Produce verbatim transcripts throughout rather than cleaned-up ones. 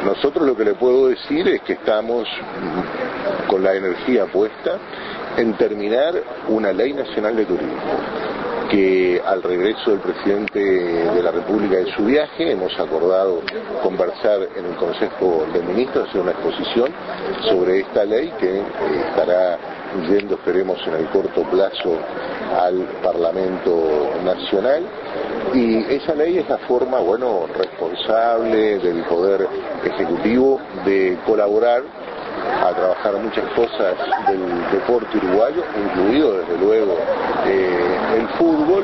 Nosotros lo que le puedo decir es que estamos con la energía puesta en terminar una ley nacional de turismo, que al regreso del presidente de la República de su viaje hemos acordado conversar en el Consejo de Ministros, hacer una exposición sobre esta ley que eh, estará yendo, esperemos, en el corto plazo al Parlamento Nacional. Y esa ley es la forma, bueno, responsable del Poder Ejecutivo de colaborar a trabajar muchas cosas del deporte uruguayo, incluido desde luego eh, el fútbol,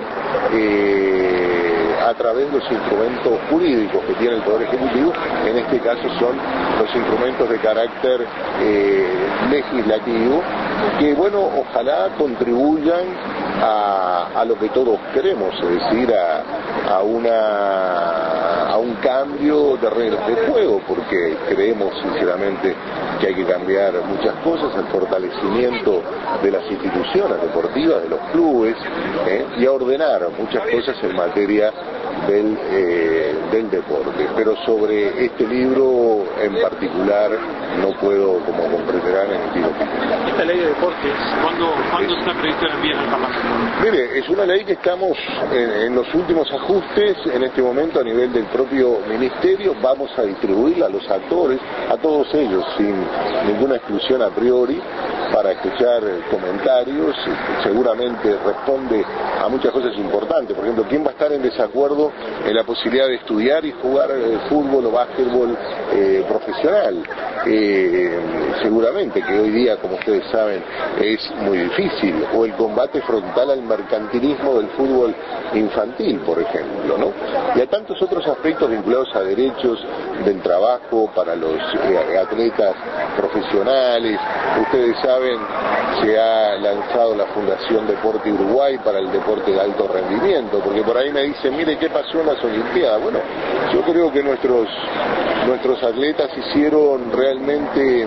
eh, a través de los instrumentos jurídicos que tiene el Poder Ejecutivo. En este caso son los instrumentos de carácter eh, legislativo, que bueno, ojalá contribuyan a, a lo que todos queremos, es decir, a, a, una, a un cambio de reglas de juego, porque creemos sinceramente que hay que cambiar muchas cosas, el fortalecimiento de las instituciones deportivas, de los clubes, ¿eh? y a ordenar muchas cosas en materia del, eh, del deporte. Pero sobre este libro en particular no puedo, como comprenderán, emitir opinión. Esta ley de deportes, ¿cuándo, ¿cuándo es, está previsto el envío al Parlamento? Mire, es una ley que estamos en, en los últimos ajustes en este momento a nivel del propio Ministerio. Vamos a distribuirla a los actores, a todos ellos, sin ninguna exclusión a priori, para escuchar comentarios. Seguramente responde a muchas cosas importantes. Por ejemplo, ¿quién va a estar en desacuerdo en la posibilidad de estudiar y jugar eh, fútbol o básquetbol eh, profesional? Eh, seguramente que hoy día, como ustedes saben, es muy difícil. O el combate frontal al mercantilismo del fútbol infantil, por ejemplo, ¿no? Y a tantos otros aspectos vinculados a derechos del trabajo para los eh, atletas profesionales. Ustedes saben, se ha lanzado la Fundación Deporte Uruguay para el deporte de alto rendimiento, porque por ahí me dicen, mire, ¿qué pasó en las Olimpiadas? Bueno, yo creo que nuestros, nuestros atletas hicieron realmente eh,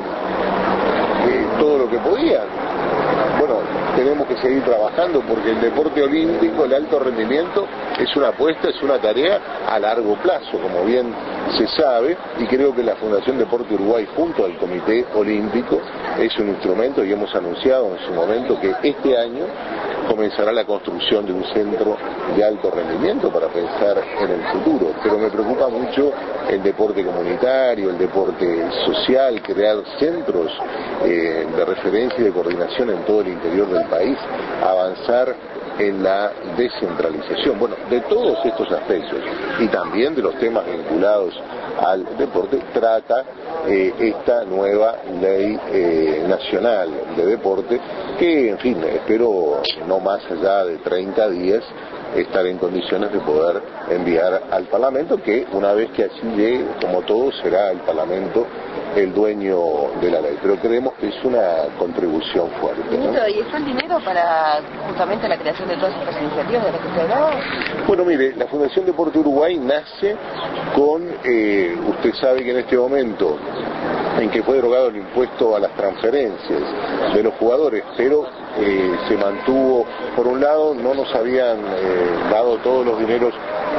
todo lo que podían. Bueno, tenemos que seguir trabajando porque el deporte olímpico, el alto rendimiento, es una apuesta, es una tarea a largo plazo, como bien se sabe, y creo que la Fundación Deporte Uruguay junto al Comité Olímpico es un instrumento, y hemos anunciado en su momento que este año comenzará la construcción de un centro de alto rendimiento para pensar en el futuro. Pero me preocupa mucho el deporte comunitario, el deporte social, crear centros eh, de referencia y de coordinación en todo el interior del país, avanzar en la descentralización, bueno, de todos estos aspectos y también de los temas vinculados al deporte, trata eh, esta nueva ley eh, nacional de deporte que, en fin, espero no más allá de treinta días estar en condiciones de poder enviar al Parlamento, que una vez que así llegue, como todo, será el Parlamento el dueño de la ley, pero creemos que es una contribución fuerte, ¿no? Ministro, ¿y está el dinero para justamente la creación de todas estas iniciativas de las que se hablaba? Bueno, mire, la Fundación Deporte Uruguay nace con, eh, usted sabe que en este momento en que fue derogado el impuesto a las transferencias de los jugadores, pero eh, se mantuvo, por un lado, no nos habían eh, dado todos los dineros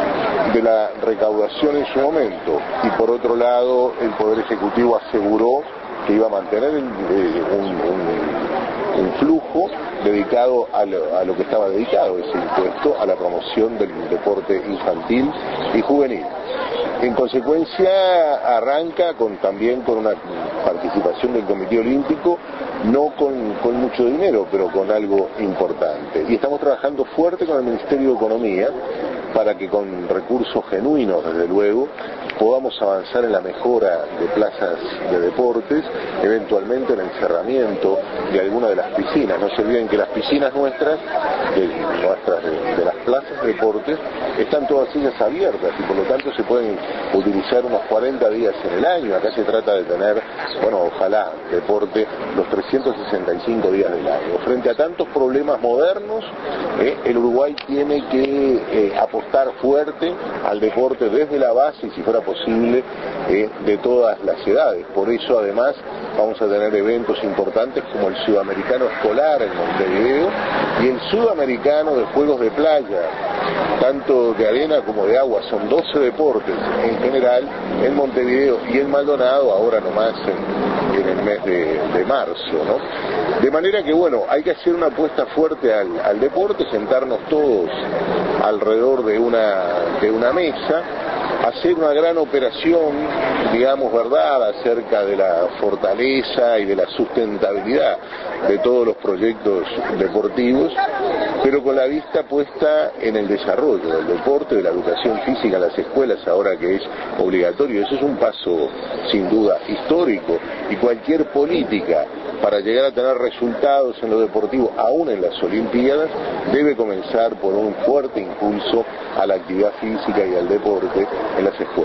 de la recaudación en su momento, y por otro lado el Poder Ejecutivo aseguró que iba a mantener el, eh, un, un, un flujo dedicado a lo, a lo que estaba dedicado ese impuesto, a la promoción del deporte infantil y juvenil. En consecuencia arranca con, también con una participación del Comité Olímpico, no con, con mucho dinero, pero con algo importante. Y estamos trabajando fuerte con el Ministerio de Economía para que con recursos genuinos, desde luego, podamos avanzar en la mejora de plazas de deportes, eventualmente en el cerramiento de alguna de las piscinas. No se olviden que las piscinas nuestras, de, nuestras de, de las plazas de deportes, están todas ellas abiertas y por lo tanto se pueden utilizar unos cuarenta días en el año. Acá se trata de tener, bueno, ojalá, deporte los trescientos sesenta y cinco días del año. Frente a tantos problemas modernos, eh, el Uruguay tiene que eh, apostar fuerte al deporte desde la base y, si fuera posible, eh, de todas las edades. Por eso, además, vamos a tener eventos importantes como el Sudamericano Escolar en Montevideo y el Sudamericano de Juegos de Playa tanto de arena como de agua, son doce deportes en general en Montevideo y en Maldonado ahora nomás en, en el mes de, de marzo, ¿no? De manera que bueno, hay que hacer una apuesta fuerte al, al deporte, sentarnos todos alrededor de una, de una mesa, hacer una gran operación, digamos, verdad, acerca de la fortaleza y de la sustentabilidad de todos los proyectos deportivos, pero con la vista puesta en el desarrollo del deporte, de la educación física en las escuelas, ahora que es obligatorio. Eso es un paso, sin duda, histórico, y cualquier política para llegar a tener resultados en lo deportivo, aún en las Olimpiadas, debe comenzar por un fuerte impulso a la actividad física y al deporte en las escuelas.